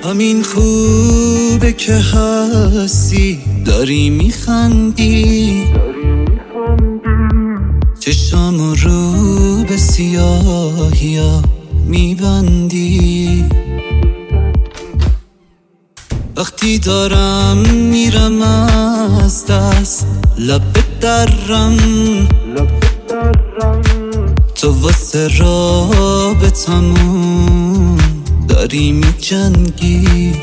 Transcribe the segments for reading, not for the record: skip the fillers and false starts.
همین خوبه که هستی، داری میخندی، چشام رو به سیاهیا میبندی. وقتی دارم میرم از دست لب درم، تو واسه رابطمون داری میجنگی.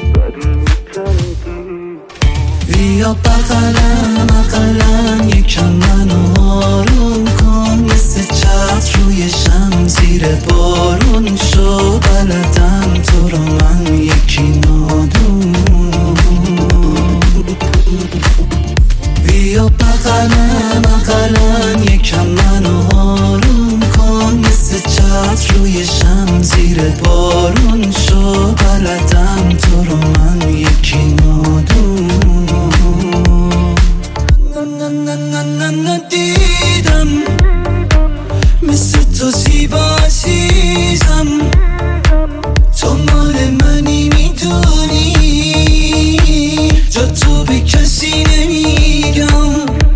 بیا بغلم بغلم یکم منو آروم کن، مثل چتر روی شم زیر بارون شو، بلدم تو رو من یکی نادون. بیا بغلم بغلم یکم منو آروم کن، مثل چتر روی شم زیر بارون شو، بلدم تو رو من یکی نادون. ندیدم مثل تو زیبا عزیزم، تو مال منی میدونی، جا تو به کسی نمیگم.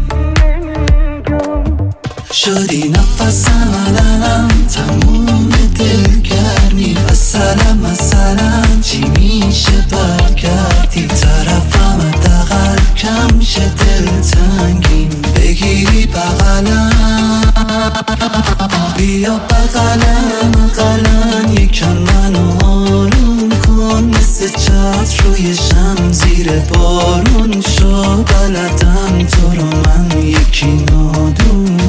شدی نفسم علم تموم دلگرمی، مثلا چی میشه برگردی طرفم، حداقل کم شه دلتنگیم بگیری بغلم. بیا بغلم بغلم یکم منو آروم کن، مثل چتر روی شم زیر بارون شو، بلدم تو رو من یکی نادون.